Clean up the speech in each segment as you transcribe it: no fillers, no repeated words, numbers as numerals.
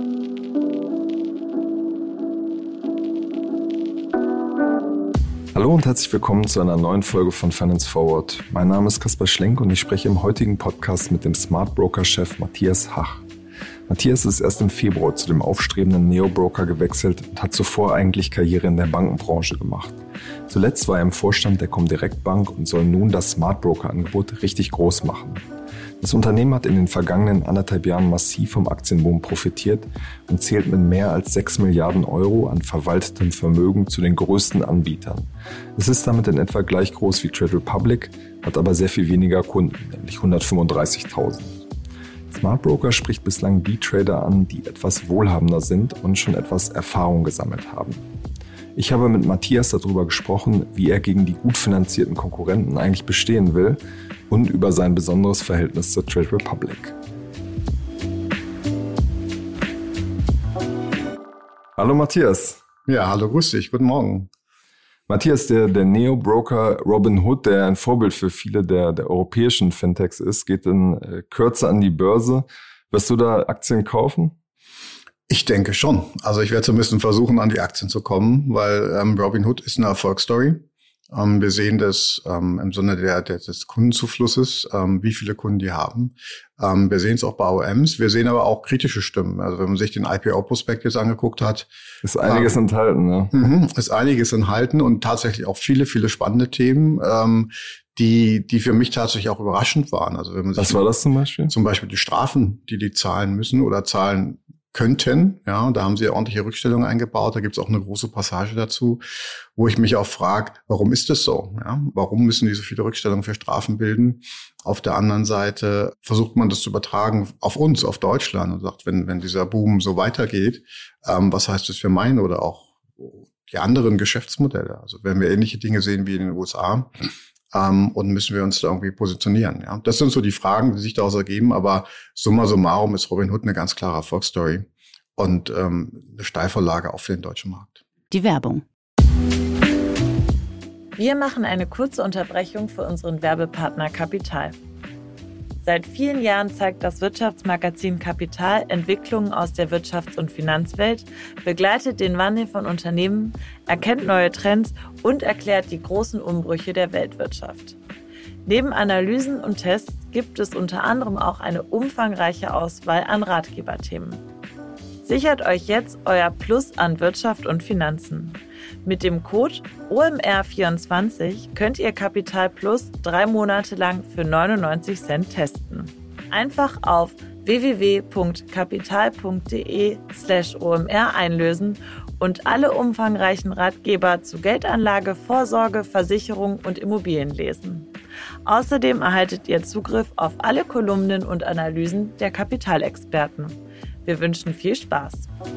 Hallo und herzlich willkommen zu einer neuen Folge von Finance Forward. Mein Name ist Kaspar Schlenk und ich spreche im heutigen Podcast mit dem Smart Broker-Chef Matthias Hach. Matthias ist erst im Februar zu dem aufstrebenden Neo-Broker gewechselt und hat zuvor eigentlich Karriere in der Bankenbranche gemacht. Zuletzt war er im Vorstand der Comdirect Bank und soll nun das Smart Broker-Angebot richtig groß machen. Das Unternehmen hat in den vergangenen 1,5 Jahren massiv vom Aktienboom profitiert und zählt mit mehr als 6 Milliarden Euro an verwaltetem Vermögen zu den größten Anbietern. Es ist damit in etwa gleich groß wie Trade Republic, hat aber sehr viel weniger Kunden, nämlich 135.000. Smart Broker spricht bislang die Trader an, die etwas wohlhabender sind und schon etwas Erfahrung gesammelt haben. Ich habe mit Matthias darüber gesprochen, wie er gegen die gut finanzierten Konkurrenten eigentlich bestehen will und über sein besonderes Verhältnis zur Trade Republic. Hallo Matthias. Ja, hallo, grüß dich, guten Morgen. Matthias, der Neo-Broker Robinhood, der ein Vorbild für viele der europäischen Fintechs ist, geht in Kürze an die Börse. Wirst du da Aktien kaufen? Ich denke schon. Also ich werde zumindest versuchen, an die Aktien zu kommen, weil Robinhood ist eine Erfolgsstory. Wir sehen das im Sinne des Kundenzuflusses, wie viele Kunden die haben. Wir sehen es auch bei OEMs. Wir sehen aber auch kritische Stimmen. Also wenn man sich den IPO-Prospekt jetzt angeguckt hat. Ist einiges enthalten, ne? Ist einiges enthalten und tatsächlich auch viele, viele spannende Themen, die für mich tatsächlich auch überraschend waren. Also wenn man sich Was war das zum Beispiel? Zum Beispiel die Strafen, die zahlen müssen oder zahlen könnten. Ja, da haben sie ordentliche Rückstellungen eingebaut. Da gibt es auch eine große Passage dazu, wo ich mich auch frage, warum ist das so? Ja, warum müssen die so viele Rückstellungen für Strafen bilden? Auf der anderen Seite versucht man das zu übertragen auf uns, auf Deutschland und sagt, wenn dieser Boom so weitergeht, was heißt das für meine oder auch die anderen Geschäftsmodelle? Also wenn wir ähnliche Dinge sehen wie in den USA, und müssen wir uns da irgendwie positionieren. Ja, das sind so die Fragen, die sich daraus ergeben. Aber summa summarum ist Robinhood eine ganz klare Erfolgsstory und eine Steilvorlage auch für den deutschen Markt. Die Werbung. Wir machen eine kurze Unterbrechung für unseren Werbepartner Kapital. Seit vielen Jahren zeigt das Wirtschaftsmagazin Kapital Entwicklungen aus der Wirtschafts- und Finanzwelt, begleitet den Wandel von Unternehmen, erkennt neue Trends und erklärt die großen Umbrüche der Weltwirtschaft. Neben Analysen und Tests gibt es unter anderem auch eine umfangreiche Auswahl an Ratgeberthemen. Sichert euch jetzt euer Plus an Wirtschaft und Finanzen. Mit dem Code OMR24 könnt ihr Kapital Plus 3 Monate lang für 99 Cent testen. Einfach auf www.kapital.de/OMR einlösen und alle umfangreichen Ratgeber zu Geldanlage, Vorsorge, Versicherung und Immobilien lesen. Außerdem erhaltet ihr Zugriff auf alle Kolumnen und Analysen der Kapitalexperten. Wir wünschen viel Spaß.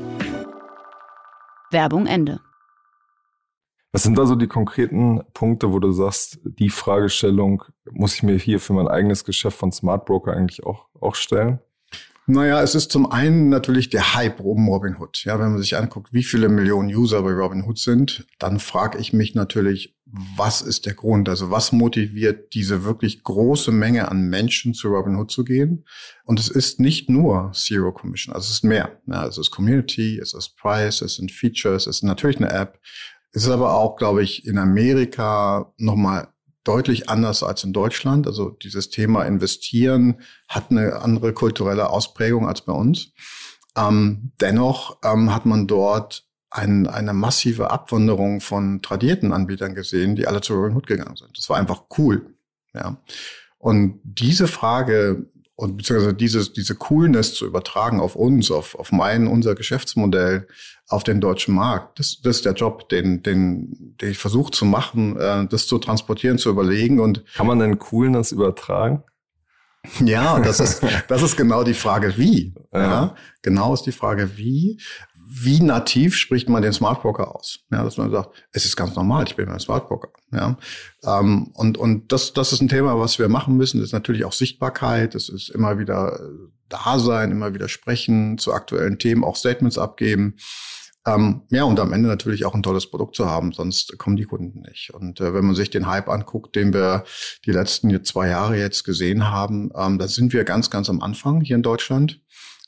Werbung Ende. Was sind also die konkreten Punkte, wo du sagst, die Fragestellung muss ich mir hier für mein eigenes Geschäft von Smart Broker eigentlich auch stellen? Naja, es ist zum einen natürlich der Hype um Robinhood. Ja, wenn man sich anguckt, wie viele Millionen User bei Robinhood sind, dann frage ich mich natürlich, was ist der Grund? Also was motiviert diese wirklich große Menge an Menschen zu Robinhood zu gehen? Und es ist nicht nur Zero Commission, also es ist mehr. Ja, es ist Community, es ist Price, es sind Features, es ist natürlich eine App. Es ist aber auch, glaube ich, in Amerika nochmal deutlich anders als in Deutschland. Also dieses Thema Investieren hat eine andere kulturelle Ausprägung als bei uns. Dennoch hat man dort eine massive Abwanderung von tradierten Anbietern gesehen, die alle zu Robinhood gegangen sind. Das war einfach cool. Ja. Und diese Frage und beziehungsweise diese Coolness zu übertragen auf uns, auf unser Geschäftsmodell, auf den deutschen Markt, das ist der Job, den ich versuche zu machen, das zu transportieren, zu überlegen. Und kann man denn Coolness übertragen? Ja, das ist genau die Frage, wie. Ja, genau ist die Frage, wie. Wie nativ spricht man den Smart Broker aus? Ja, dass man sagt, es ist ganz normal, ich bin ein Smart Broker. Ja, und das ist ein Thema, was wir machen müssen. Das ist natürlich auch Sichtbarkeit. Das ist immer wieder da sein, immer wieder sprechen zu aktuellen Themen, auch Statements abgeben. Ja, und am Ende natürlich auch ein tolles Produkt zu haben, sonst kommen die Kunden nicht. Und wenn man sich den Hype anguckt, den wir die letzten 2 Jahre jetzt gesehen haben, da sind wir ganz, ganz am Anfang hier in Deutschland.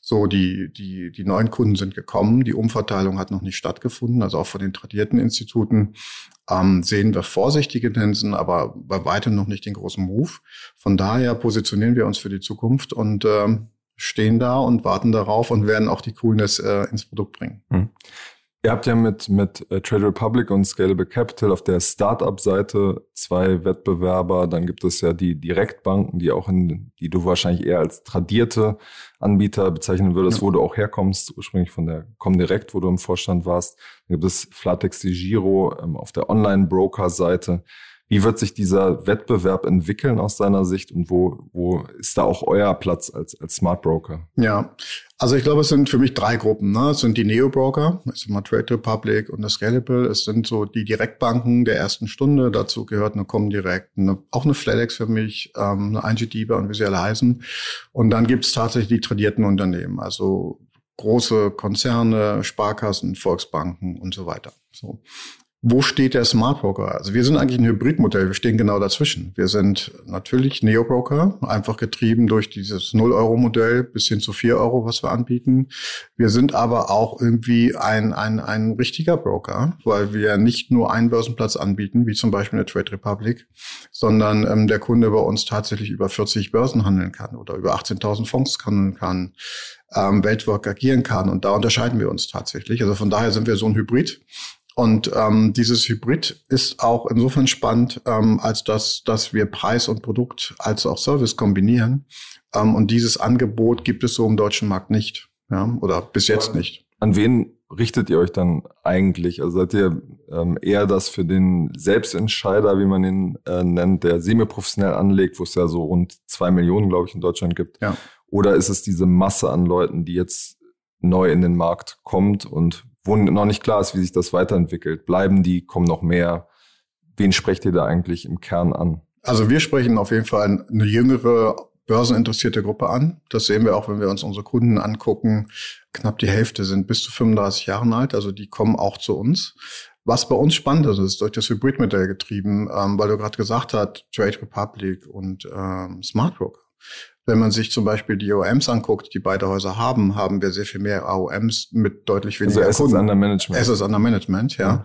So, die neuen Kunden sind gekommen, die Umverteilung hat noch nicht stattgefunden, also auch von den tradierten Instituten sehen wir vorsichtige Tendenzen, aber bei weitem noch nicht den großen Move. Von daher positionieren wir uns für die Zukunft und stehen da und warten darauf und werden auch die Coolness ins Produkt bringen. Ihr habt ja mit Trade Republic und Scalable Capital auf der Startup-Seite 2 Wettbewerber. Dann gibt es ja die Direktbanken, die du wahrscheinlich eher als tradierte Anbieter bezeichnen würdest, wo du auch herkommst, ursprünglich von der Comdirect, wo du im Vorstand warst. Dann gibt es Flatex DEGIRO auf der Online-Broker-Seite. Wie wird sich dieser Wettbewerb entwickeln aus deiner Sicht und wo ist da auch euer Platz als Smart Broker? Ja, also ich glaube, es sind für mich 3 Gruppen. Ne? Es sind die Neo-Broker, es ist mal Trade Republic und das Scalable. Es sind so die Direktbanken der ersten Stunde. Dazu gehört eine Comdirect, auch eine Flatex für mich, eine ING DiBa und wie sie alle heißen. Und dann gibt es tatsächlich die tradierten Unternehmen, also große Konzerne, Sparkassen, Volksbanken und so weiter. So. Wo steht der Smart Broker? Also wir sind eigentlich ein Hybridmodell, wir stehen genau dazwischen. Wir sind natürlich Neo-Broker, einfach getrieben durch dieses 0-Euro-Modell bis hin zu 4 Euro, was wir anbieten. Wir sind aber auch irgendwie ein richtiger Broker, weil wir nicht nur einen Börsenplatz anbieten, wie zum Beispiel eine Trade Republic, sondern der Kunde bei uns tatsächlich über 40 Börsen handeln kann oder über 18.000 Fonds handeln kann, weltweit agieren kann. Und da unterscheiden wir uns tatsächlich. Also von daher sind wir so ein Hybrid. Und dieses Hybrid ist auch insofern spannend, als dass wir Preis und Produkt als auch Service kombinieren. Und dieses Angebot gibt es so im deutschen Markt nicht, ja, oder bis jetzt nicht. An wen richtet ihr euch dann eigentlich? Also seid ihr eher das für den Selbstentscheider, wie man ihn nennt, der semi-professionell anlegt, wo es ja so rund 2 Millionen, glaube ich, in Deutschland gibt? Ja. Oder ist es diese Masse an Leuten, die jetzt neu in den Markt kommt und wo noch nicht klar ist, wie sich das weiterentwickelt? Bleiben die, kommen noch mehr? Wen sprecht ihr da eigentlich im Kern an? Also wir sprechen auf jeden Fall eine jüngere, börseninteressierte Gruppe an. Das sehen wir auch, wenn wir uns unsere Kunden angucken. Knapp die Hälfte sind bis zu 35 Jahren alt, also die kommen auch zu uns. Was bei uns spannend ist durch das Hybridmodell getrieben, weil du gerade gesagt hast, Trade Republic und Smart Broker. Wenn man sich zum Beispiel die AOMs anguckt, die beide Häuser haben wir sehr viel mehr AOMs mit deutlich weniger also Kunden. Under Management. Assets under Management, ja.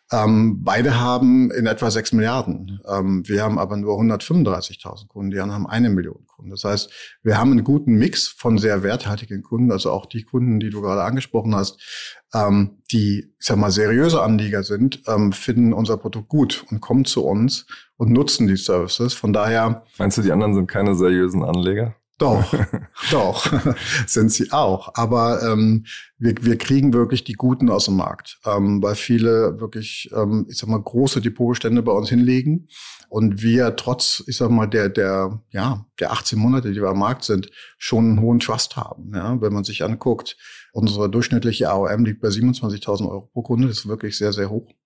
Beide haben in etwa 6 Milliarden. Wir haben aber nur 135.000 Kunden, die anderen haben 1 Million Kunden. Das heißt, wir haben einen guten Mix von sehr werthaltigen Kunden, also auch die Kunden, die du gerade angesprochen hast, die, ich sag mal, seriöse Anleger sind, finden unser Produkt gut und kommen zu uns und nutzen die Services. Von daher... Meinst du, die anderen sind keine seriösen Anleger? Doch, sind sie auch. Aber wir kriegen wirklich die Guten aus dem Markt, weil viele wirklich, ich sag mal, große Depotbestände bei uns hinlegen und wir trotz, ich sag mal, der 18 Monate, die wir am Markt sind, schon einen hohen Trust haben. Ja, wenn man sich anguckt, unsere durchschnittliche AOM liegt bei 27.000 Euro pro Kunde. Das ist wirklich sehr, sehr hoch.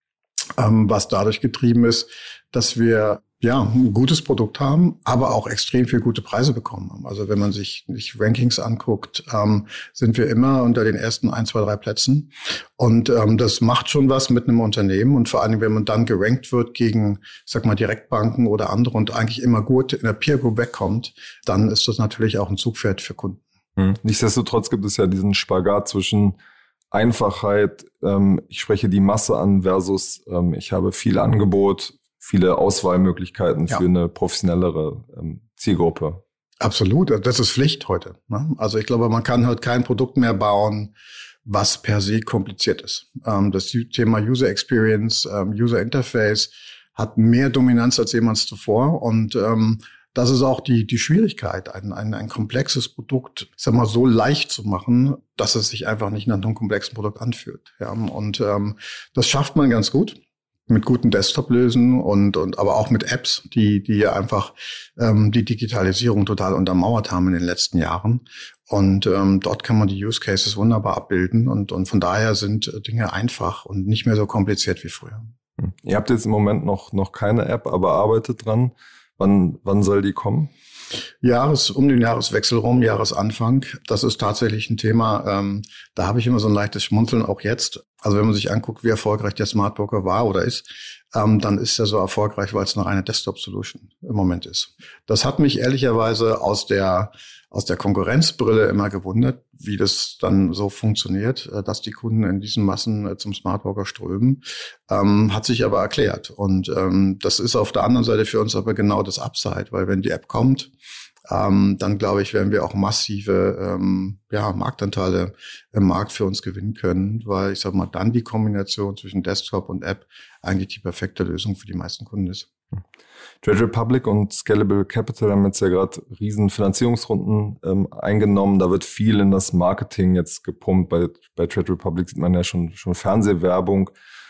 Was dadurch getrieben ist, dass wir ein gutes Produkt haben, aber auch extrem viel gute Preise bekommen haben. Also wenn man sich Rankings anguckt, sind wir immer unter den ersten 1, 2, 3 Plätzen. Und das macht schon was mit einem Unternehmen. Und vor allem, wenn man dann gerankt wird gegen, sag mal, Direktbanken oder andere und eigentlich immer gut in der Peer Group wegkommt, dann ist das natürlich auch ein Zugpferd für Kunden. Nichtsdestotrotz gibt es ja diesen Spagat zwischen Einfachheit, ich spreche die Masse an versus ich habe viel Angebot, viele Auswahlmöglichkeiten für eine professionellere Zielgruppe. Absolut, das ist Pflicht heute. Ne? Also ich glaube, man kann halt kein Produkt mehr bauen, was per se kompliziert ist. Das Thema User Experience, User Interface hat mehr Dominanz als jemals zuvor und das ist auch die Schwierigkeit, ein komplexes Produkt, ich sag mal, so leicht zu machen, dass es sich einfach nicht nach einem komplexen Produkt anfühlt. Ja, und das schafft man ganz gut mit guten Desktop-Lösungen und aber auch mit Apps, die ja einfach die Digitalisierung total untermauert haben in den letzten Jahren. Und dort kann man die Use Cases wunderbar abbilden und von daher sind Dinge einfach und nicht mehr so kompliziert wie früher. Ihr habt jetzt im Moment noch keine App, aber arbeitet dran. Wann soll die kommen? Um den Jahreswechsel rum, Jahresanfang. Das ist tatsächlich ein Thema, da habe ich immer so ein leichtes Schmunzeln, auch jetzt. Also wenn man sich anguckt, wie erfolgreich der Smart Broker war oder ist, dann ist er so erfolgreich, weil es eine reine Desktop-Solution im Moment ist. Das hat mich ehrlicherweise aus der aus der Konkurrenzbrille immer gewundert, wie das dann so funktioniert, dass die Kunden in diesen Massen zum Smart Broker strömen, hat sich aber erklärt. Und das ist auf der anderen Seite für uns aber genau das Upside, weil wenn die App kommt, dann glaube ich, werden wir auch massive Marktanteile im Markt für uns gewinnen können, weil ich sage mal, dann die Kombination zwischen Desktop und App eigentlich die perfekte Lösung für die meisten Kunden ist. Trade Republic und Scalable Capital haben jetzt ja gerade riesen Finanzierungsrunden eingenommen. Da wird viel in das Marketing jetzt gepumpt. Bei Trade Republic sieht man ja schon Fernsehwerbung.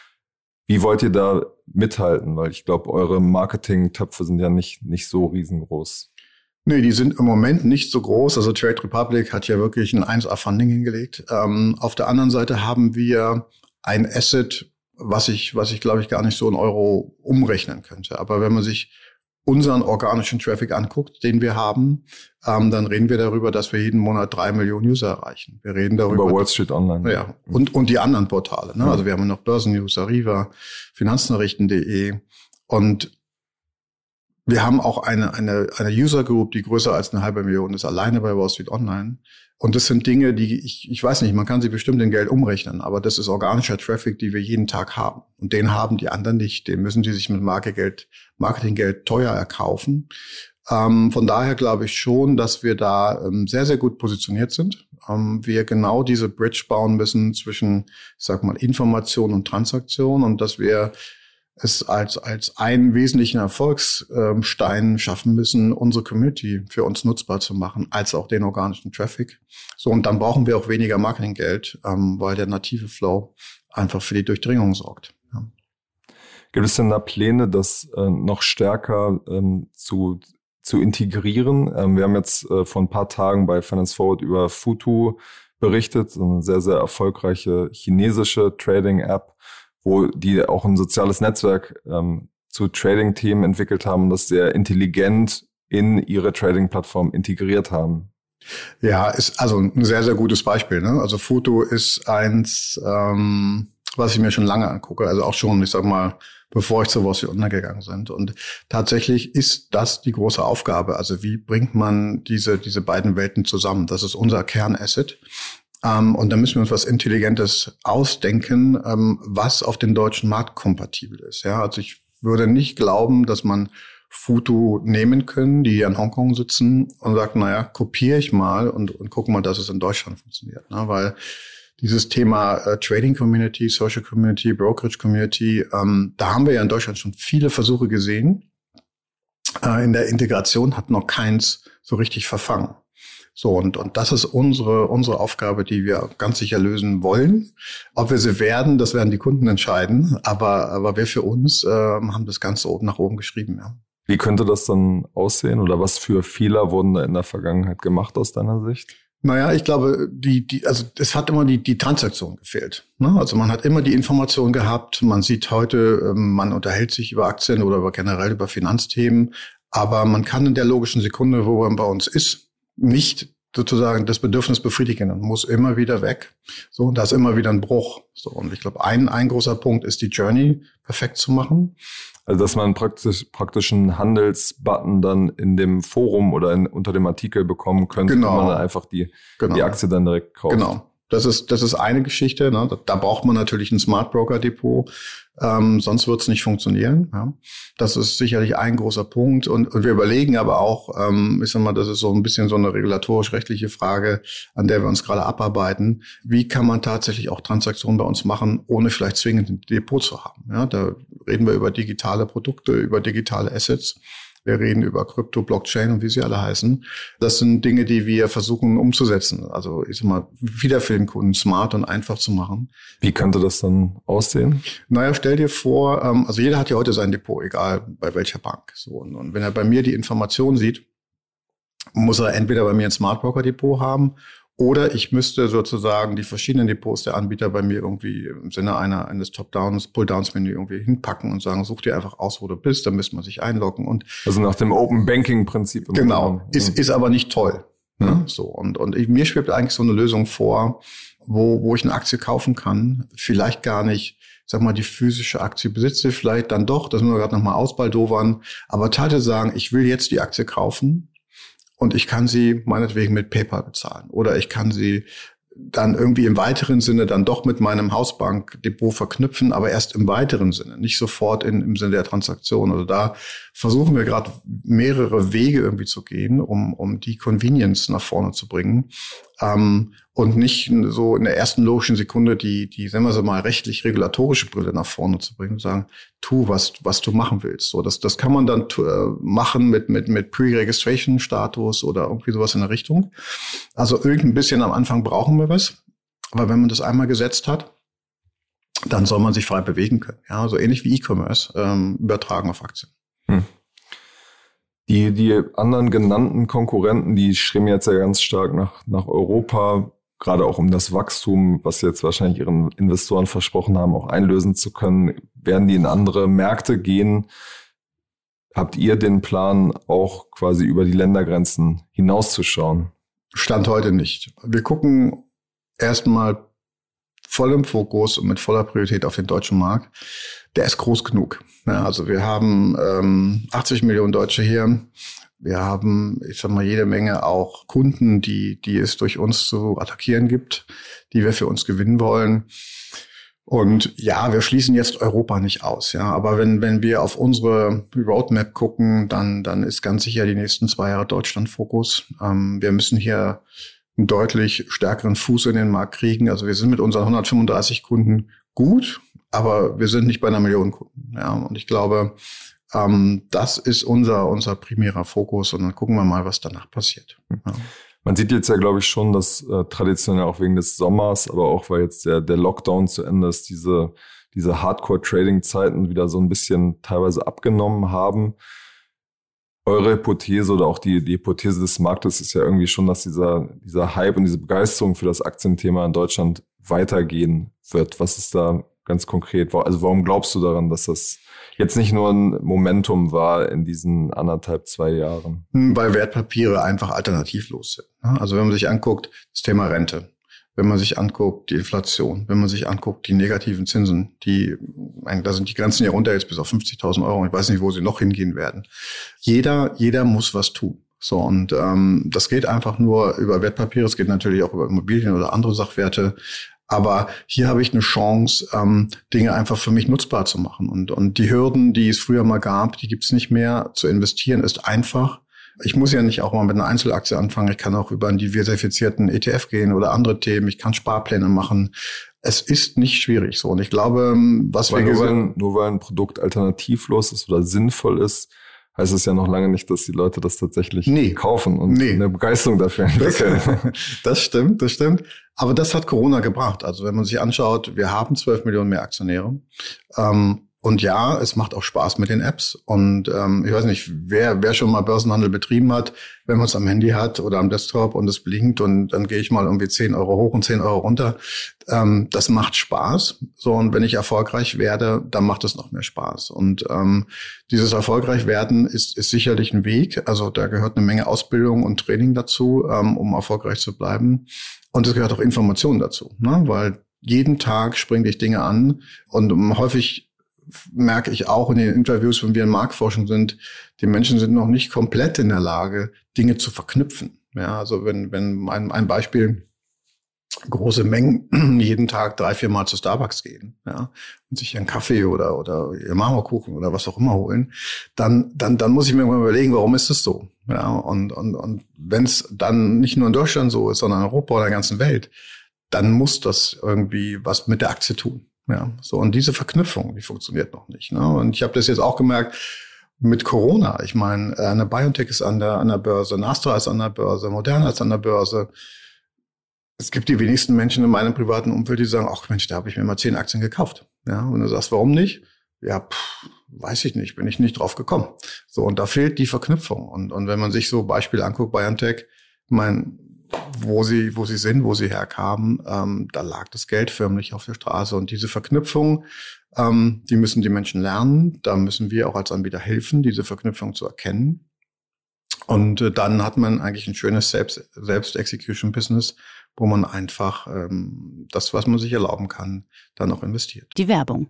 Wie wollt ihr da mithalten? Weil ich glaube, eure Marketing-Töpfe sind ja nicht so riesengroß. Nee, die sind im Moment nicht so groß. Also Trade Republic hat ja wirklich ein 1A-Funding hingelegt. Auf der anderen Seite haben wir ein Asset, was ich glaube ich gar nicht so in Euro umrechnen könnte. Aber wenn man sich unseren organischen Traffic anguckt, den wir haben, dann reden wir darüber, dass wir jeden Monat 3 Millionen User erreichen. Wir reden darüber. Über Wall Street Online. Ja. Und die anderen Portale, ne? Also wir haben noch Börsennews, Arriva, Finanznachrichten.de und wir haben auch eine User Group, die größer als 500.000 ist, alleine bei Wall Street Online. Und das sind Dinge, die ich weiß nicht, man kann sie bestimmt in Geld umrechnen, aber das ist organischer Traffic, die wir jeden Tag haben. Und den haben die anderen nicht. Den müssen die sich mit Marketinggeld teuer erkaufen. Von daher glaube ich schon, dass wir da sehr, sehr gut positioniert sind. Wir genau diese Bridge bauen müssen zwischen, ich sag mal, Information und Transaktion und dass wir es als einen wesentlichen Erfolgsstein schaffen müssen, unsere Community für uns nutzbar zu machen, als auch den organischen Traffic. So, und dann brauchen wir auch weniger Marketinggeld, weil der native Flow einfach für die Durchdringung sorgt. Ja. Gibt es denn da Pläne, das noch stärker zu integrieren? Wir haben jetzt vor ein paar Tagen bei Finance Forward über Futu berichtet, so eine sehr, sehr erfolgreiche chinesische Trading-App, wo die auch ein soziales Netzwerk zu Trading-Themen entwickelt haben und das sehr intelligent in ihre Trading-Plattform integriert haben. Ja, ist also ein sehr, sehr gutes Beispiel, ne? Also Futu ist eins, was ich mir schon lange angucke, also auch schon, ich sag mal, bevor ich zu Wall Street Online gegangen sind. Und tatsächlich ist das die große Aufgabe. Also wie bringt man diese beiden Welten zusammen? Das ist unser Kernasset. Und da müssen wir uns was Intelligentes ausdenken, was auf den deutschen Markt kompatibel ist. Ja, also ich würde nicht glauben, dass man Futu nehmen können, die hier in Hongkong sitzen und sagt, naja, kopiere ich mal und guck mal, dass es in Deutschland funktioniert. Ne? Weil dieses Thema Trading Community, Social Community, Brokerage Community, da haben wir ja in Deutschland schon viele Versuche gesehen. In der Integration hat noch keins so richtig verfangen. So, und das ist unsere Aufgabe, die wir ganz sicher lösen wollen. Ob wir sie werden, das werden die Kunden entscheiden. Aber wir für uns haben das Ganze oben nach oben geschrieben, ja. Wie könnte das dann aussehen oder was für Fehler wurden da in der Vergangenheit gemacht aus deiner Sicht? Naja, ich glaube, also es hat immer die Transaktion gefehlt. Ne? Also man hat immer die Information gehabt. Man sieht heute, man unterhält sich über Aktien oder generell über Finanzthemen. Aber man kann in der logischen Sekunde, wo man bei uns ist, nicht sozusagen das Bedürfnis befriedigen und muss immer wieder weg. So, und da ist immer wieder ein Bruch. So, und ich glaube, ein großer Punkt ist, die Journey perfekt zu machen. Also, dass man praktisch einen Handelsbutton dann in dem Forum oder unter dem Artikel bekommen könnte, genau, wo man dann einfach die Aktie dann direkt kauft. Genau. Das ist eine Geschichte. Ne? Da braucht man natürlich ein Smart Broker Depot. Sonst wird es nicht funktionieren. Ja? Das ist sicherlich ein großer Punkt. Und wir überlegen aber auch, ich sag mal, das ist so ein bisschen so eine regulatorisch-rechtliche Frage, an der wir uns gerade abarbeiten. Wie kann man tatsächlich auch Transaktionen bei uns machen, ohne vielleicht zwingend ein Depot zu haben? Ja? Da reden wir über digitale Produkte, über digitale Assets. Wir reden über Krypto, Blockchain und wie sie alle heißen. Das sind Dinge, die wir versuchen umzusetzen. Also ich sag mal, wieder für den Kunden smart und einfach zu machen. Wie könnte das dann aussehen? Naja, stell dir vor, also jeder hat ja heute sein Depot, egal bei welcher Bank. So, und wenn er bei mir die Information sieht, muss er entweder bei mir ein Smart Broker Depot haben oder ich müsste sozusagen die verschiedenen Depots der Anbieter bei mir irgendwie im Sinne eines Top-Downs, Pull-Downs-Menü irgendwie hinpacken und sagen, such dir einfach aus, wo du bist, dann müsste man sich einloggen. Und also nach dem Open-Banking-Prinzip. Genau, ist aber nicht toll. Ne? So, und mir schwebt eigentlich so eine Lösung vor, wo ich eine Aktie kaufen kann, vielleicht gar nicht, sag mal, die physische Aktie besitze, vielleicht dann doch, das müssen wir gerade nochmal ausbaldowern, aber tatsächlich sagen, ich will jetzt die Aktie kaufen. und ich kann sie meinetwegen mit PayPal bezahlen oder ich kann sie dann irgendwie im weiteren Sinne dann doch mit meinem Hausbankdepot verknüpfen, aber erst im weiteren Sinne, nicht sofort im Sinne der Transaktion. Also da versuchen wir gerade mehrere Wege irgendwie zu gehen, um die Convenience nach vorne zu bringen. Und nicht so in der ersten logischen Sekunde die sagen wir so mal, rechtlich-regulatorische Brille nach vorne zu bringen und sagen, tu, was du machen willst. So, das kann man dann machen mit Pre-Registration-Status oder irgendwie sowas in der Richtung. Also irgendein bisschen am Anfang brauchen wir was. Aber wenn man das einmal gesetzt hat, dann soll man sich frei bewegen können. Ja, so ähnlich wie E-Commerce, übertragen auf Aktien. Die anderen genannten Konkurrenten, die streben jetzt ja ganz stark nach Europa, gerade auch um das Wachstum, was sie jetzt wahrscheinlich ihren Investoren versprochen haben, auch einlösen zu können. Werden die in andere Märkte gehen? Habt ihr den Plan, auch quasi über die Ländergrenzen hinauszuschauen? Stand heute nicht. Wir gucken erstmal voll im Fokus und mit voller Priorität auf den deutschen Markt. Der ist groß genug. Ja, also wir haben 80 Millionen Deutsche hier. Wir haben, ich sag mal, jede Menge auch Kunden, die es durch uns zu attackieren gibt, die wir für uns gewinnen wollen. Und ja, wir schließen jetzt Europa nicht aus. Ja, aber wenn wir auf unsere Roadmap gucken, dann ist ganz sicher die nächsten 2 Jahre Deutschland Fokus. Wir müssen hier einen deutlich stärkeren Fuß in den Markt kriegen. Also wir sind mit unseren 135 Kunden gut, aber wir sind nicht bei 1 Million Kunden. Ja, und ich glaube, das ist unser primärer Fokus und dann gucken wir mal, was danach passiert. Ja. Man sieht jetzt ja, glaube ich, schon, dass traditionell auch wegen des Sommers, aber auch weil jetzt der Lockdown zu Ende ist, diese Hardcore-Trading-Zeiten wieder so ein bisschen teilweise abgenommen haben. Eure Hypothese oder auch die Hypothese des Marktes ist ja irgendwie schon, dass dieser Hype und diese Begeisterung für das Aktienthema in Deutschland weitergehen wird. Was ist da ganz konkret? Also warum glaubst du daran, dass das jetzt nicht nur ein Momentum war in diesen 1,5-2 Jahren? Weil Wertpapiere einfach alternativlos sind. Also wenn man sich anguckt, das Thema Rente, wenn man sich anguckt, die Inflation, wenn man sich anguckt, die negativen Zinsen, da sind die Grenzen ja runter jetzt bis auf 50.000 Euro. Ich weiß nicht, wo sie noch hingehen werden. Jeder muss was tun. So, und das geht einfach nur über Wertpapiere, es geht natürlich auch über Immobilien oder andere Sachwerte. Aber hier habe ich eine Chance, Dinge einfach für mich nutzbar zu machen. Und die Hürden, die es früher mal gab, die gibt es nicht mehr. Zu investieren ist einfach. Ich muss ja nicht auch mal mit einer Einzelaktie anfangen. Ich kann auch über einen diversifizierten ETF gehen oder andere Themen. Ich kann Sparpläne machen. Es ist nicht schwierig so. Und ich glaube, nur weil ein Produkt alternativlos ist oder sinnvoll ist, heißt es ja noch lange nicht, dass die Leute das tatsächlich kaufen und eine Begeisterung dafür entwickeln. Das stimmt. Aber das hat Corona gebracht. Also wenn man sich anschaut, wir haben 12 Millionen mehr Aktionäre. Und ja, es macht auch Spaß mit den Apps. Und ich weiß nicht, wer schon mal Börsenhandel betrieben hat, wenn man es am Handy hat oder am Desktop und es blinkt und dann gehe ich mal irgendwie 10 Euro hoch und 10 Euro runter. Das macht Spaß. So, und wenn ich erfolgreich werde, dann macht es noch mehr Spaß. Und dieses erfolgreich werden ist sicherlich ein Weg. Also da gehört eine Menge Ausbildung und Training dazu, um erfolgreich zu bleiben. Und es gehört auch Information dazu, ne? Weil jeden Tag springen dich Dinge an und häufig merke ich auch in den Interviews, wenn wir in Marktforschung sind, die Menschen sind noch nicht komplett in der Lage, Dinge zu verknüpfen. Ja, also wenn ein Beispiel, große Mengen jeden Tag 3-4 Mal zu Starbucks gehen, ja, und sich einen Kaffee oder ihr Marmorkuchen oder was auch immer holen, dann muss ich mir mal überlegen, warum ist das so? Ja, und wenn es dann nicht nur in Deutschland so ist, sondern in Europa oder der ganzen Welt, dann muss das irgendwie was mit der Aktie tun. Ja, so, und diese Verknüpfung, die funktioniert noch nicht, ne? Und ich habe das jetzt auch gemerkt mit Corona. Ich meine, eine BioNTech ist an der Börse, eine Astra ist an der Börse, Moderna ist an der Börse. Es gibt die wenigsten Menschen in meinem privaten Umfeld, die sagen, ach Mensch, da habe ich mir mal 10 Aktien gekauft. Ja, und du sagst, warum nicht? Ja, weiß ich nicht, bin ich nicht drauf gekommen. So, und da fehlt die Verknüpfung. Und wenn man sich so Beispiele anguckt, BioNTech, ich meine, wo sie sind, wo sie herkamen, da lag das Geld förmlich auf der Straße. Und diese Verknüpfung, die müssen die Menschen lernen. Da müssen wir auch als Anbieter helfen, diese Verknüpfung zu erkennen. Und dann hat man eigentlich ein schönes Selbst-Execution-Business, wo man einfach das, was man sich erlauben kann, dann auch investiert. Die Werbung.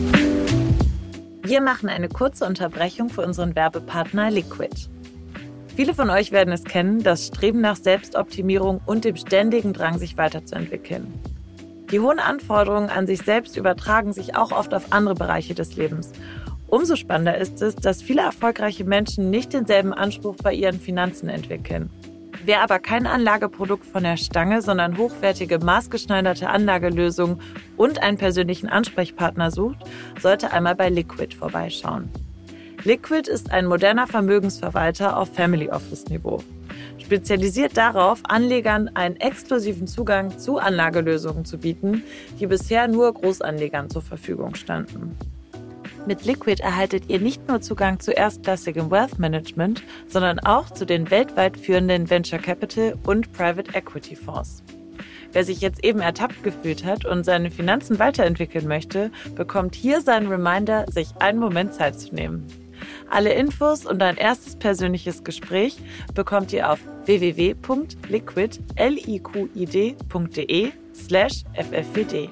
Wir machen eine kurze Unterbrechung für unseren Werbepartner Liquid. Viele von euch werden es kennen, das Streben nach Selbstoptimierung und dem ständigen Drang, sich weiterzuentwickeln. Die hohen Anforderungen an sich selbst übertragen sich auch oft auf andere Bereiche des Lebens. Umso spannender ist es, dass viele erfolgreiche Menschen nicht denselben Anspruch bei ihren Finanzen entwickeln. Wer aber kein Anlageprodukt von der Stange, sondern hochwertige, maßgeschneiderte Anlagelösungen und einen persönlichen Ansprechpartner sucht, sollte einmal bei Liquid vorbeischauen. Liquid ist ein moderner Vermögensverwalter auf Family Office Niveau. Spezialisiert darauf, Anlegern einen exklusiven Zugang zu Anlagelösungen zu bieten, die bisher nur Großanlegern zur Verfügung standen. Mit Liquid erhaltet ihr nicht nur Zugang zu erstklassigem Wealth Management, sondern auch zu den weltweit führenden Venture Capital und Private Equity Fonds. Wer sich jetzt eben ertappt gefühlt hat und seine Finanzen weiterentwickeln möchte, bekommt hier seinen Reminder, sich einen Moment Zeit zu nehmen. Alle Infos und ein erstes persönliches Gespräch bekommt ihr auf www.liquid.de/ffwd.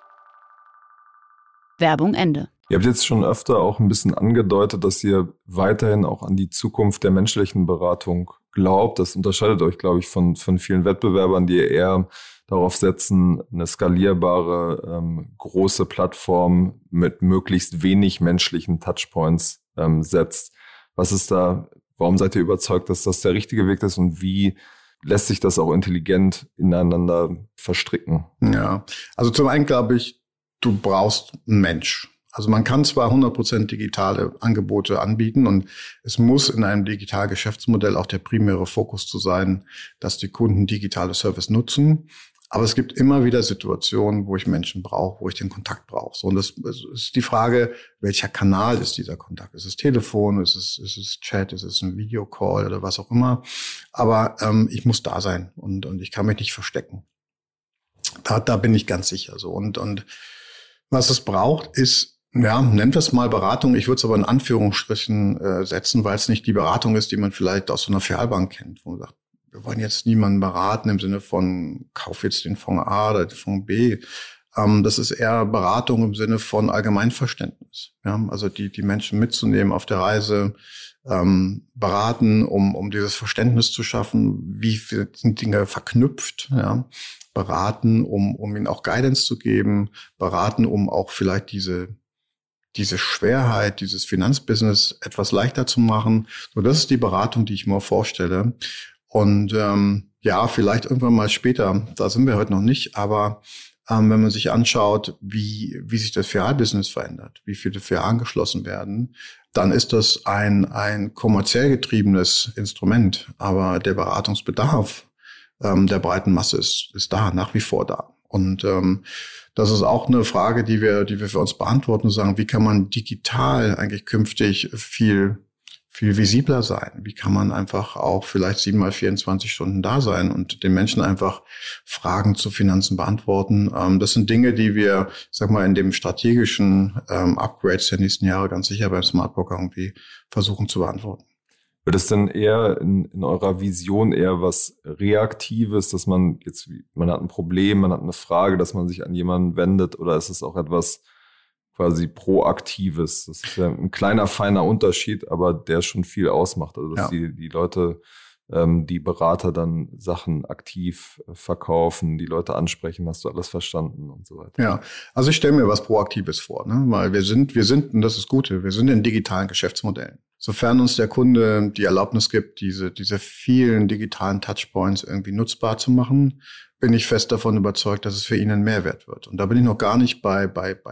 Werbung Ende. Ihr habt jetzt schon öfter auch ein bisschen angedeutet, dass ihr weiterhin auch an die Zukunft der menschlichen Beratung glaubt. Das unterscheidet euch, glaube ich, von vielen Wettbewerbern, die eher darauf setzen, eine skalierbare, große Plattform mit möglichst wenig menschlichen Touchpoints setzt. Was ist da, warum seid ihr überzeugt, dass das der richtige Weg ist und wie lässt sich das auch intelligent ineinander verstricken? Ja, also zum einen glaube ich, du brauchst einen Mensch. Also man kann zwar 100% digitale Angebote anbieten und es muss in einem digitalen Geschäftsmodell auch der primäre Fokus zu sein, dass die Kunden digitale Service nutzen. Aber es gibt immer wieder Situationen, wo ich Menschen brauche, wo ich den Kontakt brauche. So, und das ist die Frage, welcher Kanal ist dieser Kontakt? Ist es Telefon, ist es Chat, ist es ein Videocall oder was auch immer? Aber ich muss da sein und ich kann mich nicht verstecken. Da bin ich ganz sicher so. Und was es braucht, ist, ja, nennt das mal Beratung. Ich würde es aber in Anführungsstrichen setzen, weil es nicht die Beratung ist, die man vielleicht aus so einer Filialbank kennt, wo man sagt, wir wollen jetzt niemanden beraten im Sinne von, kauf jetzt den Fonds A oder den Fonds B. Das ist eher Beratung im Sinne von Allgemeinverständnis. Ja, also die Menschen mitzunehmen auf der Reise, beraten, um dieses Verständnis zu schaffen, wie sind Dinge verknüpft, ja. Beraten, um ihnen auch Guidance zu geben, beraten, um auch vielleicht diese Schwerheit, dieses Finanzbusiness etwas leichter zu machen. So, das ist die Beratung, die ich mir vorstelle. Und ja, vielleicht irgendwann mal später, da sind wir heute noch nicht, aber wenn man sich anschaut, wie sich das Filialbusiness verändert, wie viele Filialen angeschlossen werden, dann ist das ein kommerziell getriebenes Instrument. Aber der Beratungsbedarf der breiten Masse ist da, nach wie vor da. Und das ist auch eine Frage, die wir für uns beantworten und sagen, wie kann man digital eigentlich künftig viel visibler sein? Wie kann man einfach auch vielleicht 7x24 Stunden da sein und den Menschen einfach Fragen zu Finanzen beantworten? Das sind Dinge, die wir, sag mal, in dem strategischen Upgrades der nächsten Jahre ganz sicher beim Smart Broker irgendwie versuchen zu beantworten. Wird es denn eher in eurer Vision eher was Reaktives, dass man hat ein Problem, man hat eine Frage, dass man sich an jemanden wendet, oder ist es auch etwas quasi Proaktives? Das ist ja ein kleiner, feiner Unterschied, aber der schon viel ausmacht. Also dass die Leute, die Berater dann Sachen aktiv verkaufen, die Leute ansprechen, hast du alles verstanden und so weiter. Ja, also ich stelle mir was Proaktives vor, ne? Weil wir sind, und das ist Gute, wir sind in digitalen Geschäftsmodellen. Sofern uns der Kunde die Erlaubnis gibt, diese vielen digitalen Touchpoints irgendwie nutzbar zu machen, bin ich fest davon überzeugt, dass es für ihn ein Mehrwert wird. Und da bin ich noch gar nicht bei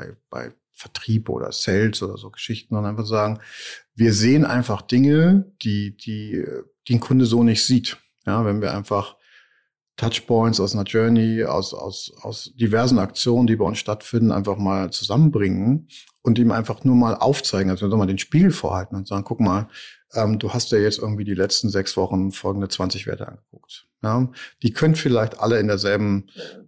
Vertrieb oder Sales oder so Geschichten, sondern einfach sagen, wir sehen einfach Dinge, die ein Kunde so nicht sieht. Ja, wenn wir einfach Touchpoints aus einer Journey, aus diversen Aktionen, die bei uns stattfinden, einfach mal zusammenbringen und ihm einfach nur mal aufzeigen, also wir mal den Spiegel vorhalten und sagen, guck mal, du hast ja jetzt irgendwie die letzten 6 Wochen folgende 20 Werte angeguckt. Ja, die können vielleicht alle in derselben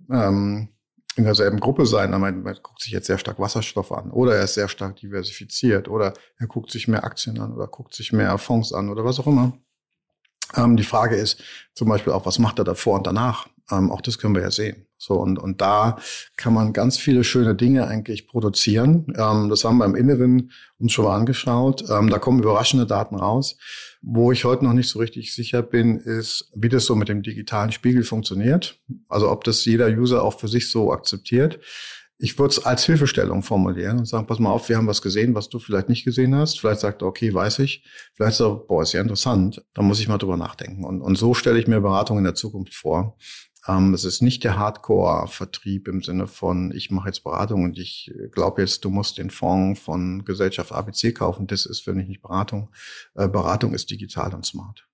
Gruppe sein, aber man guckt sich jetzt sehr stark Wasserstoff an oder er ist sehr stark diversifiziert oder er guckt sich mehr Aktien an oder guckt sich mehr Fonds an oder was auch immer. Die Frage ist zum Beispiel auch, was macht er davor und danach? Auch das können wir ja sehen. So, und da kann man ganz viele schöne Dinge eigentlich produzieren. Das haben wir im Inneren uns schon mal angeschaut. Da kommen überraschende Daten raus. Wo ich heute noch nicht so richtig sicher bin, ist, wie das so mit dem digitalen Spiegel funktioniert. Also ob das jeder User auch für sich so akzeptiert. Ich würde es als Hilfestellung formulieren und sagen, pass mal auf, wir haben was gesehen, was du vielleicht nicht gesehen hast. Vielleicht sagt er, okay, weiß ich. Vielleicht sagt er, boah, ist ja interessant. Da muss ich mal drüber nachdenken. Und so stelle ich mir Beratung in der Zukunft vor. Es ist nicht der Hardcore-Vertrieb im Sinne von, ich mache jetzt Beratung und ich glaube jetzt, du musst den Fonds von Gesellschaft ABC kaufen. Das ist für mich nicht Beratung. Beratung ist digital und smart.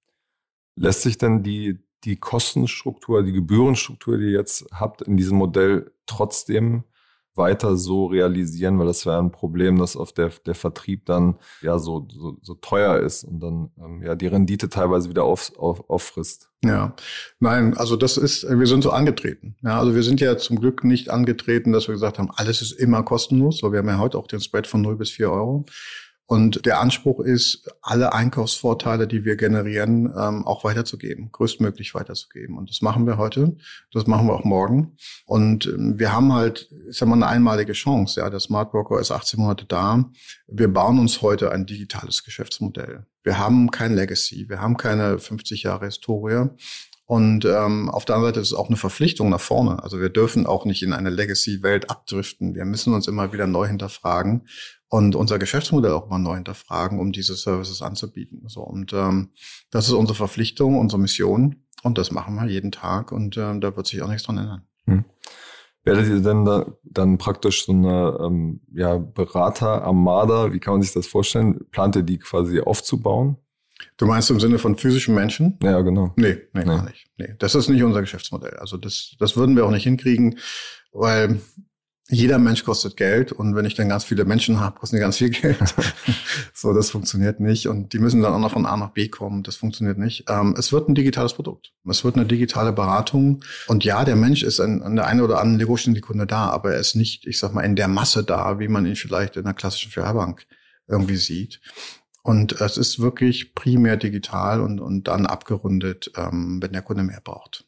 Lässt sich denn die Kostenstruktur, die Gebührenstruktur, die ihr jetzt habt, in diesem Modell trotzdem weiter so realisieren? Weil das wäre ein Problem, dass auf der Vertrieb dann ja so teuer ist und dann die Rendite teilweise wieder auffrisst. Ja, nein, also wir sind so angetreten. Ja, also wir sind ja zum Glück nicht angetreten, dass wir gesagt haben, alles ist immer kostenlos, weil wir haben ja heute auch den Spread von 0 bis 4 Euro. Und der Anspruch ist, alle Einkaufsvorteile, die wir generieren, auch weiterzugeben, größtmöglich weiterzugeben. Und das machen wir heute, das machen wir auch morgen. Und wir haben halt, ich sag mal, eine einmalige Chance. Ja, der Smart Broker ist 18 Monate da. Wir bauen uns heute ein digitales Geschäftsmodell. Wir haben kein Legacy, wir haben keine 50 Jahre Historie. Und auf der anderen Seite ist es auch eine Verpflichtung nach vorne. Also wir dürfen auch nicht in eine Legacy-Welt abdriften. Wir müssen uns immer wieder neu hinterfragen und unser Geschäftsmodell auch mal neu hinterfragen, um diese Services anzubieten. So, und das ist unsere Verpflichtung, unsere Mission. Und das machen wir jeden Tag. Und da wird sich auch nichts dran ändern. Werdet ihr denn dann praktisch so eine Berater-Armada, wie kann man sich das vorstellen? Plant ihr die quasi aufzubauen? Du meinst im Sinne von physischen Menschen? Ja, genau. Nee, gar nicht. Nee, das ist nicht unser Geschäftsmodell. Also das würden wir auch nicht hinkriegen, weil jeder Mensch kostet Geld und wenn ich dann ganz viele Menschen habe, kosten die ganz viel Geld. So, das funktioniert nicht und die müssen dann auch noch von A nach B kommen. Das funktioniert nicht. Es wird ein digitales Produkt. Es wird eine digitale Beratung und ja, der Mensch ist an der einen oder anderen logischen Sekunde da, aber er ist nicht, ich sag mal, in der Masse da, wie man ihn vielleicht in einer klassischen Filialbank irgendwie sieht. Und es ist wirklich primär digital und dann abgerundet, wenn der Kunde mehr braucht.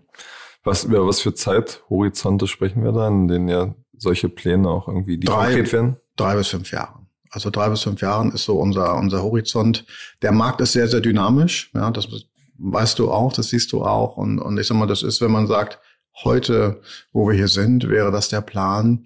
Über was für Zeithorizonte sprechen wir da, in denen ja solche Pläne auch irgendwie konkret werden? 3 bis 5 Jahre. Also 3 bis 5 Jahren ist so unser Horizont. Der Markt ist sehr, sehr dynamisch. Ja, das weißt du auch, das siehst du auch. Und ich sag mal, das ist, wenn man sagt, heute, wo wir hier sind, wäre das der Plan.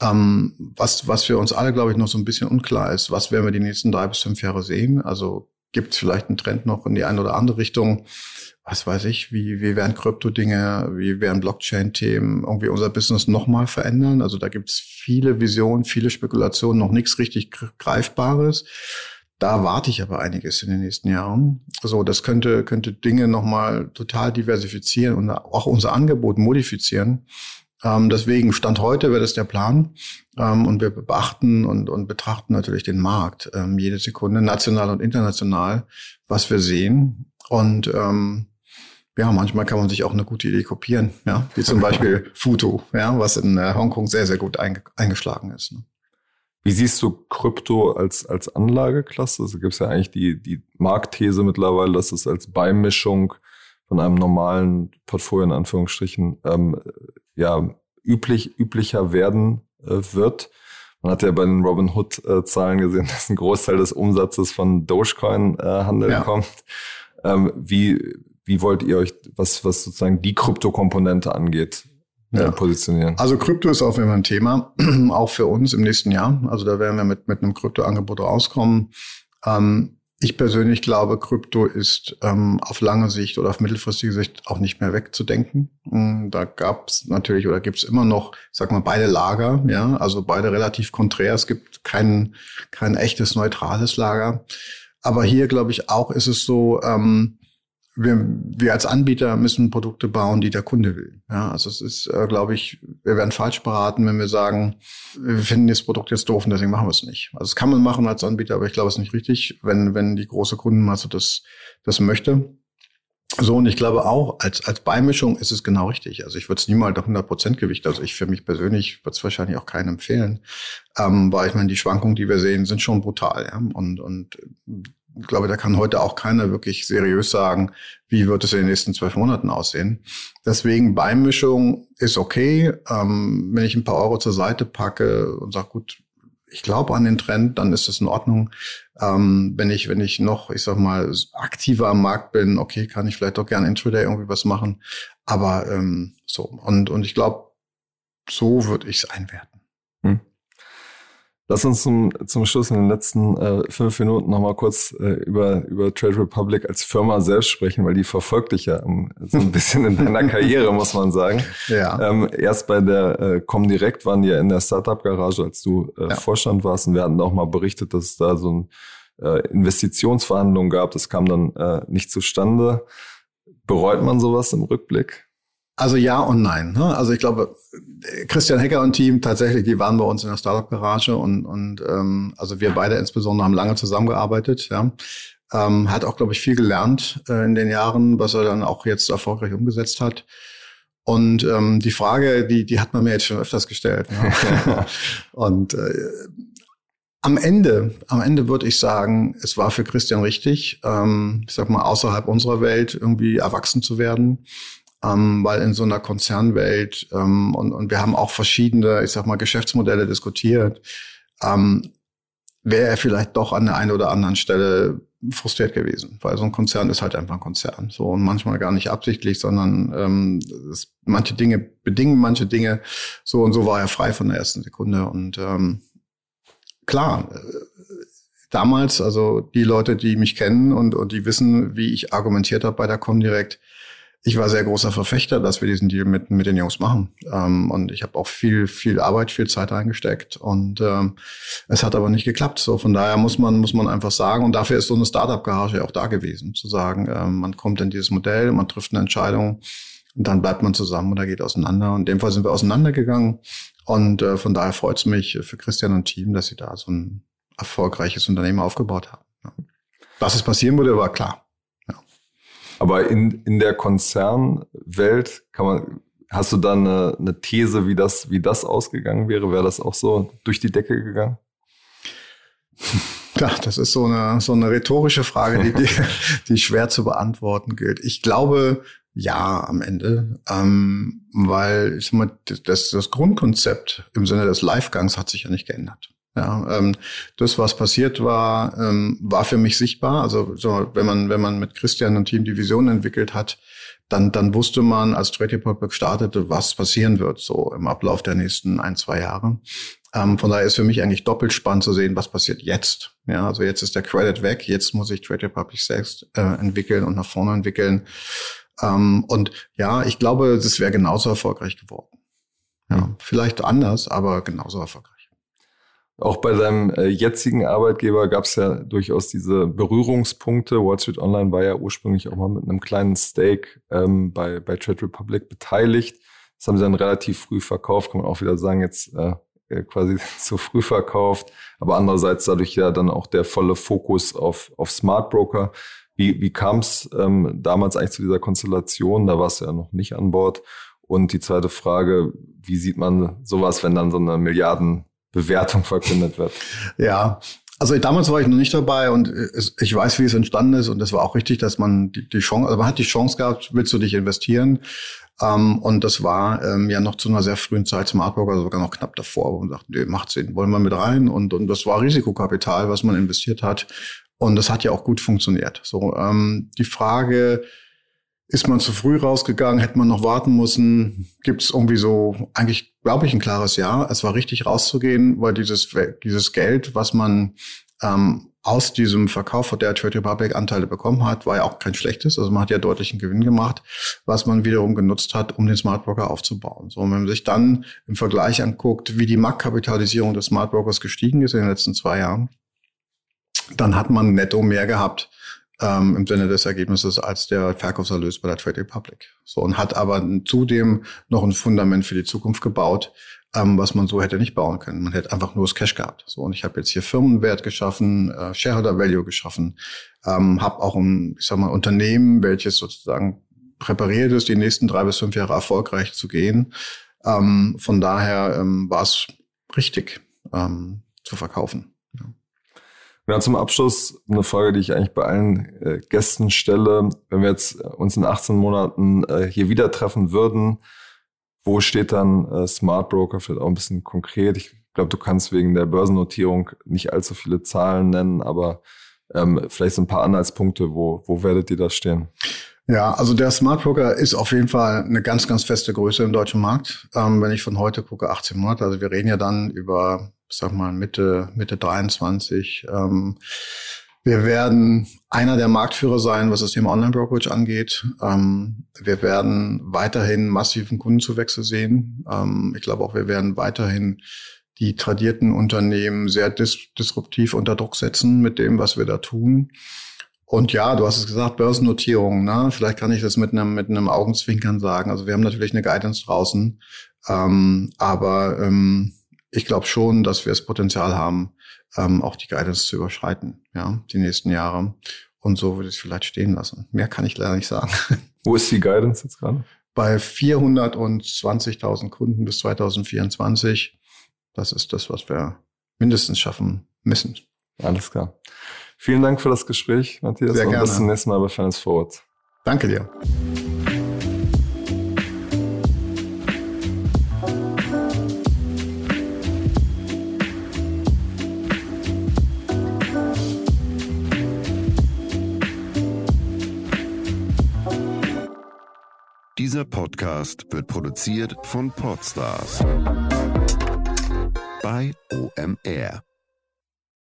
Was für uns alle, glaube ich, noch so ein bisschen unklar ist, was werden wir die nächsten 3 bis 5 Jahre sehen? Also gibt es vielleicht einen Trend noch in die eine oder andere Richtung? Was weiß ich, wie werden Krypto-Dinge, wie werden Blockchain-Themen irgendwie unser Business nochmal verändern? Also da gibt es viele Visionen, viele Spekulationen, noch nichts richtig Greifbares. Da warte ich aber einiges in den nächsten Jahren. Also das könnte Dinge nochmal total diversifizieren und auch unser Angebot modifizieren. Deswegen Stand heute wäre das der Plan. Und wir beachten und betrachten natürlich den Markt jede Sekunde, national und international, was wir sehen. Und manchmal kann man sich auch eine gute Idee kopieren, ja, wie zum Beispiel Futu, ja, was in Hongkong sehr, sehr gut eingeschlagen ist. Ne? Wie siehst du Krypto als Anlageklasse? Also gibt es ja eigentlich die Marktthese mittlerweile, dass es als Beimischung von einem normalen Portfolio in Anführungsstrichen üblicher werden wird. Man hat ja bei den Robinhood-Zahlen gesehen, dass ein Großteil des Umsatzes von Dogecoin-Handel kommt. Wie wollt ihr euch, was sozusagen die Krypto-Komponente angeht, positionieren? Also Krypto ist auch immer ein Thema, auch für uns im nächsten Jahr. Also da werden wir mit einem Krypto-Angebot rauskommen. Ich persönlich glaube, Krypto ist auf lange Sicht oder auf mittelfristige Sicht auch nicht mehr wegzudenken. Da gab's natürlich oder gibt's immer noch, sag mal, beide Lager, ja, also beide relativ konträr. Es gibt kein echtes neutrales Lager. Aber hier, glaube ich, auch ist es so, wir als Anbieter müssen Produkte bauen, die der Kunde will. Ja, also es ist, glaube ich, wir werden falsch beraten, wenn wir sagen, wir finden das Produkt jetzt doof und deswegen machen wir es nicht. Also das kann man machen als Anbieter, aber ich glaube, es ist nicht richtig, wenn die große Kundenmasse das möchte. So, und ich glaube auch, als Beimischung ist es genau richtig. Also ich würde es niemals nach 100% Gewicht, also ich für mich persönlich würde es wahrscheinlich auch keinen empfehlen, weil ich meine, die Schwankungen, die wir sehen, sind schon brutal. Ja? Und ich glaube, da kann heute auch keiner wirklich seriös sagen, wie wird es in den nächsten 12 Monaten aussehen. Deswegen Beimischung ist okay. Wenn ich ein paar Euro zur Seite packe und sage, gut, ich glaube an den Trend, dann ist das in Ordnung. Wenn ich noch, ich sag mal, aktiver am Markt bin, okay, kann ich vielleicht auch gerne Intraday irgendwie was machen. Aber so. Und ich glaube, so würde ich es einwerten. Lass uns zum Schluss in den letzten 5 Minuten nochmal kurz über Trade Republic als Firma selbst sprechen, weil die verfolgt dich ja so ein bisschen in deiner Karriere, muss man sagen. Ja. Erst bei der Comdirect waren die ja in der Startup-Garage, als du Vorstand warst. Und wir hatten auch mal berichtet, dass es da so ein Investitionsverhandlungen gab. Das kam dann nicht zustande. Bereut man sowas im Rückblick? Also ja und nein. Ne? Also ich glaube, Christian Hecker und Team tatsächlich, die waren bei uns in der Startup-Garage und also wir beide insbesondere haben lange zusammengearbeitet. Ja. Hat auch, glaube ich, viel gelernt in den Jahren, was er dann auch jetzt erfolgreich umgesetzt hat. Und die Frage, die hat man mir jetzt schon öfters gestellt. Ne? Und am Ende würde ich sagen, es war für Christian richtig, ich sag mal, außerhalb unserer Welt irgendwie erwachsen zu werden. Weil in so einer Konzernwelt und wir haben auch verschiedene, ich sag mal, Geschäftsmodelle diskutiert, wäre er vielleicht doch an der einen oder anderen Stelle frustriert gewesen, weil so ein Konzern ist halt einfach ein Konzern, so und manchmal gar nicht absichtlich, sondern manche Dinge bedingen manche Dinge, so und so war er frei von der ersten Sekunde und klar. Damals, also die Leute, die mich kennen und die wissen, wie ich argumentiert habe bei der Comdirect, ich war sehr großer Verfechter, dass wir diesen Deal mit den Jungs machen. Und ich habe auch viel Arbeit, viel Zeit reingesteckt. Und es hat aber nicht geklappt. So, von daher muss man einfach sagen, und dafür ist so eine Startup-Garage auch da gewesen, zu sagen, man kommt in dieses Modell, man trifft eine Entscheidung und dann bleibt man zusammen oder geht auseinander. Und in dem Fall sind wir auseinandergegangen. Und von daher freut es mich für Christian und Team, dass sie da so ein erfolgreiches Unternehmen aufgebaut haben. Ja. Dass es passieren würde, war klar. Aber in der Konzernwelt hast du da eine These, wie das ausgegangen wäre? Wäre das auch so durch die Decke gegangen? Ja, das ist so eine rhetorische Frage, die schwer zu beantworten gilt. Ich glaube, ja, am Ende, weil ich sag mal, das Grundkonzept im Sinne des Livegangs hat sich ja nicht geändert. Ja, das, was passiert war, war für mich sichtbar. Also so, wenn man mit Christian und Team die Vision entwickelt hat, dann wusste man, als Trade Republic startete, was passieren wird, so im Ablauf der nächsten 1-2 Jahre. Von daher ist für mich eigentlich doppelt spannend zu sehen, was passiert jetzt. Ja, also jetzt ist der Credit weg, jetzt muss ich Trade Republic selbst entwickeln und nach vorne entwickeln. Und ja, ich glaube, das wäre genauso erfolgreich geworden. Ja, vielleicht anders, aber genauso erfolgreich. Auch bei deinem jetzigen Arbeitgeber gab es ja durchaus diese Berührungspunkte. Wall Street Online war ja ursprünglich auch mal mit einem kleinen Stake bei Trade Republic beteiligt. Das haben sie dann relativ früh verkauft, kann man auch wieder sagen, jetzt quasi zu früh verkauft. Aber andererseits dadurch ja dann auch der volle Fokus auf Smart Broker. Wie kam es damals eigentlich zu dieser Konstellation? Da warst du ja noch nicht an Bord. Und die zweite Frage, wie sieht man sowas, wenn dann so eine Milliardenbewertung verkündet wird? Ja, also damals war ich noch nicht dabei und ich weiß, wie es entstanden ist und es war auch richtig, dass man die Chance, also man hat die Chance gehabt, willst du dich investieren? Und das war ja noch zu einer sehr frühen Zeit Smart Broker, also sogar noch knapp davor, wo man sagt, nee, macht Sinn, wollen wir mit rein? Und das war Risikokapital, was man investiert hat und das hat ja auch gut funktioniert. So, die Frage, ist man zu früh rausgegangen? Hätte man noch warten müssen? Gibt es irgendwie so, eigentlich glaube ich, ein klares Ja. Es war richtig rauszugehen, weil dieses Geld, was man aus diesem Verkauf von der Trade Republic Anteile bekommen hat, war ja auch kein schlechtes. Also man hat ja deutlichen Gewinn gemacht, was man wiederum genutzt hat, um den Smart Broker aufzubauen. So, und wenn man sich dann im Vergleich anguckt, wie die Marktkapitalisierung des Smart Brokers gestiegen ist in den letzten 2 Jahren, dann hat man netto mehr gehabt im Sinne des Ergebnisses als der Verkaufserlös bei der Trade Republic. So, und hat aber zudem noch ein Fundament für die Zukunft gebaut, was man so hätte nicht bauen können. Man hätte einfach nur das Cash gehabt. So, und ich habe jetzt hier Firmenwert geschaffen, Shareholder Value geschaffen, habe auch ein, ich sag mal, Unternehmen, welches sozusagen präpariert ist, die nächsten 3 bis 5 Jahre erfolgreich zu gehen. Von daher war es richtig zu verkaufen. Ja. Ja, zum Abschluss eine Frage, die ich eigentlich bei allen Gästen stelle. Wenn wir jetzt uns in 18 Monaten hier wieder treffen würden, wo steht dann Smart Broker? Vielleicht auch ein bisschen konkret. Ich glaube, du kannst wegen der Börsennotierung nicht allzu viele Zahlen nennen, aber vielleicht so ein paar Anhaltspunkte. Wo werdet ihr da stehen? Ja, also der Smart Broker ist auf jeden Fall eine ganz, ganz feste Größe im deutschen Markt. Wenn ich von heute gucke, 18 Monate, also wir reden ja dann über, ich sag mal, Mitte 23. Wir werden einer der Marktführer sein, was das Thema Online-Brokerage angeht. Wir werden weiterhin massiven Kundenzuwächse sehen. Ich glaube auch, wir werden weiterhin die tradierten Unternehmen sehr disruptiv unter Druck setzen mit dem, was wir da tun. Und ja, du hast es gesagt, Börsennotierung, ne? Vielleicht kann ich das mit einem Augenzwinkern sagen. Also wir haben natürlich eine Guidance draußen, aber ich glaube schon, dass wir das Potenzial haben, auch die Guidance zu überschreiten, ja, die nächsten Jahre. Und so würde ich es vielleicht stehen lassen. Mehr kann ich leider nicht sagen. Wo ist die Guidance jetzt gerade? Bei 420.000 Kunden bis 2024. Das ist das, was wir mindestens schaffen müssen. Alles klar. Vielen Dank für das Gespräch, Matthias. Sehr gerne. Bis zum nächsten Mal bei Finance Forward. Danke dir. Dieser Podcast wird produziert von Podstars bei OMR.